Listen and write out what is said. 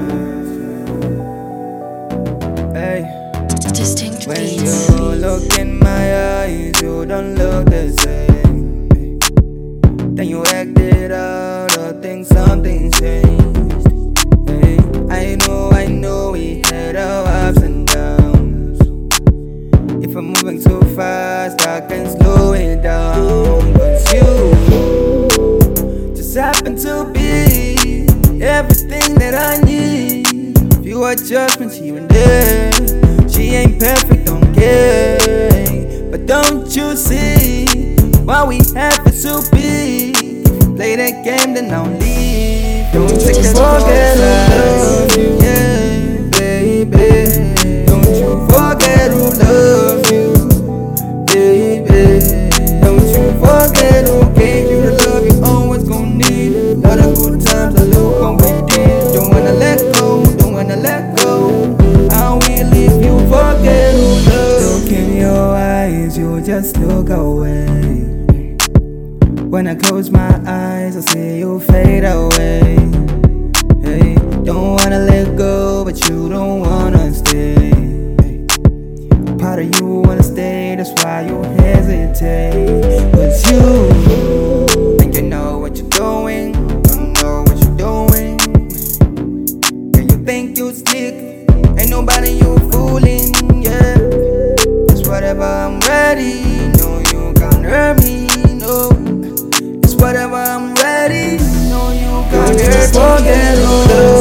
Hey, Distinct when beats. you look in my eyes, you don't look the same. Then you acted out, I think something changed. Hey, I know we had our ups and downs. If I'm moving too fast, I can slow it down. But you just happen to be everything that I need. Few adjustments here and there. She ain't perfect, don't care. But don't you see why we have it so big? Play that game, then I'll leave. Don't think that forget I love you, yeah, baby. Don't you forget who loves you, baby. Don't you forget who gave you the love you always gon' need. Lot of good times, a look what we did. Don't wanna let go, don't wanna let go. I will if you forget who loves. Look in your eyes, you just look away. When I close my eyes, I see you fade away. Hey, don't wanna let go, but you don't wanna stay. Hey, part of you wanna stay, that's why you hesitate. But you think you know what you're doing, don't know what you're doing. And you think you slick, ain't nobody you fooling, yeah. It's whatever, I'm ready. No, you can't hurt me, no. Whatever, I'm ready. No, you can't forget who loves